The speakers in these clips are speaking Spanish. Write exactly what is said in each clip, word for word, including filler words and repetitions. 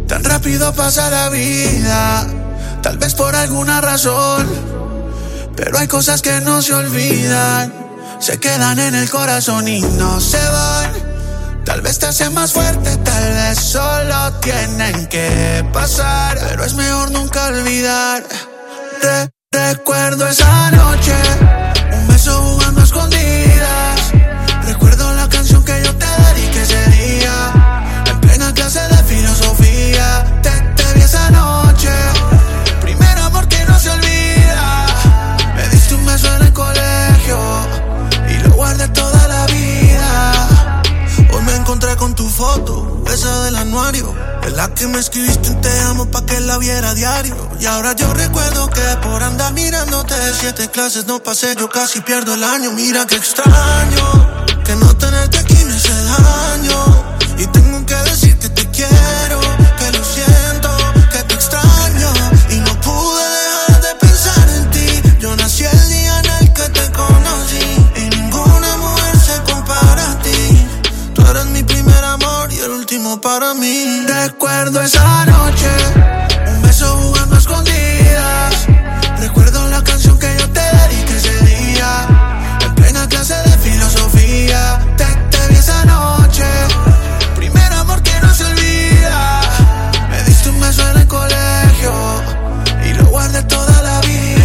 Tan rápido pasa la vida, tal vez por alguna razón, pero hay cosas que no se olvidan, se quedan en el corazón y no se van. Tal vez te hacen más fuerte, tal vez solo tienen que pasar, pero es mejor nunca olvidar. Re Recuerdo esa noche, un beso jugando a escondidas. Recuerdo la canción que yo te dediqué ese día, en plena clase de filosofía. Te, te vi esa noche, primer amor que no se olvida. Me diste un beso en el colegio y lo guardé toda la vida. Hoy me encontré con tu foto, esa del anuario, en la que me escribiste un te amo pa' que la viera a diario. Y ahora yo recuerdo que por andar mirándote siete clases no pasé, yo casi pierdo el año. Mira que extraño, que no tenerte aquí me hace daño. Y tengo que decir que te quiero, que lo siento, que te extraño. Y no pude dejar de pensar en ti. Yo nací el día en el que te conocí, y ninguna mujer se compara a ti. Tú eres mi primer amor y el último para mí. Recuerdo esa noche, un beso jugando a escondidas. Recuerdo la canción que yo te dediqué ese día, en plena clase de filosofía. Te, te vi esa noche, primer amor que no se olvida. Me diste un beso en el colegio y lo guardé toda la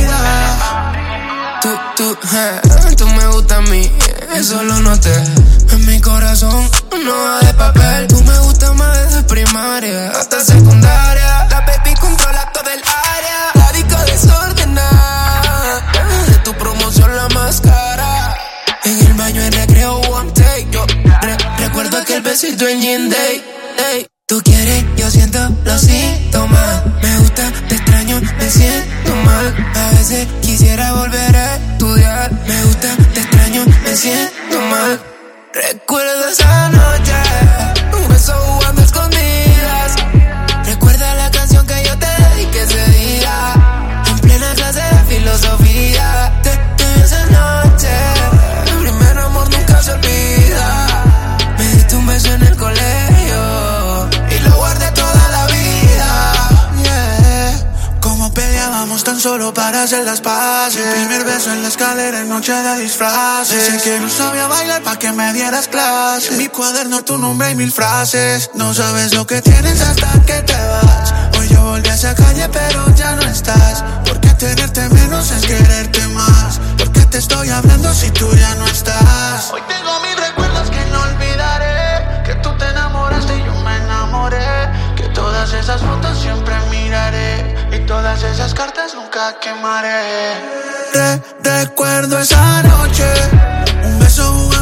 vida. Tú, tú, eh, tú me gustas a mí, eso lo noté. En mi corazón, una hoja de papel. Tú me gustas más desde primaria hasta secundaria. La baby controla todo el área. La disco desordenada, de tu promoción la más cara. En el baño en recreo one take. Yo re recuerdo aquel besito en Gin Day, hey. Tú quieres, yo siento los síntomas. Me gusta, te extraño, me siento mal. A veces quisiera volver a estudiar. Me gusta, te extraño, me siento mal. Recuerdo esa noche, un beso jugando a escondidas. Recuerda la canción que yo te dediqué ese día, en plena clase de filosofía. Te, te vi esa noche, el primer amor nunca se olvida. Me diste un beso en el colegio y lo guardé toda la vida. Yeah. Como peleábamos tan solo para hacer las paces. Mi primer beso en la escalera en noche de disfraces. Sé que no sabía bailar pa' que me dieras clases. En mi cuaderno tu nombre y mil frases. No sabes lo que tienes hasta que te vas. Hoy yo volví a esa calle pero ya no estás. Porque tenerte menos es quererte más. Porque te estoy hablando si tú ya no estás. Hoy tengo mil recuerdos que no olvidaré. Que tú te enamoraste y yo me enamoré. Que todas esas fotos siempre miraré. Y todas esas cartas nunca quemaré. Re Recuerdo esa noche, un beso jugando